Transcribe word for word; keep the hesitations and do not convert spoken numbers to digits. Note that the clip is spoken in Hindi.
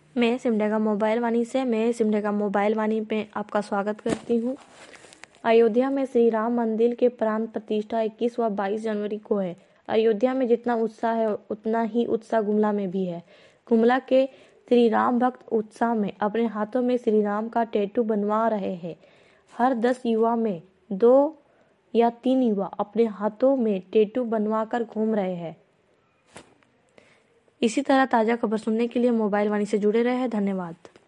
मैं सिमडेगा मोबाइल वाणी से मैं सिमडेगा मोबाइल वाणी पे आपका स्वागत करती हूँ। अयोध्या में श्री राम मंदिर के प्राण प्रतिष्ठा इक्कीस व बाईस जनवरी को है। अयोध्या में जितना उत्साह है उतना ही उत्साह गुमला में भी है। गुमला के श्री राम भक्त उत्साह में अपने हाथों में श्री राम का टैटू बनवा रहे हैं। हर दस युवा में दो या तीन युवा अपने हाथों में टैटू बनवा कर घूम रहे हैं। इसी तरह ताज़ा खबर सुनने के लिए मोबाइल वाणी से जुड़े रहे हैं। धन्यवाद।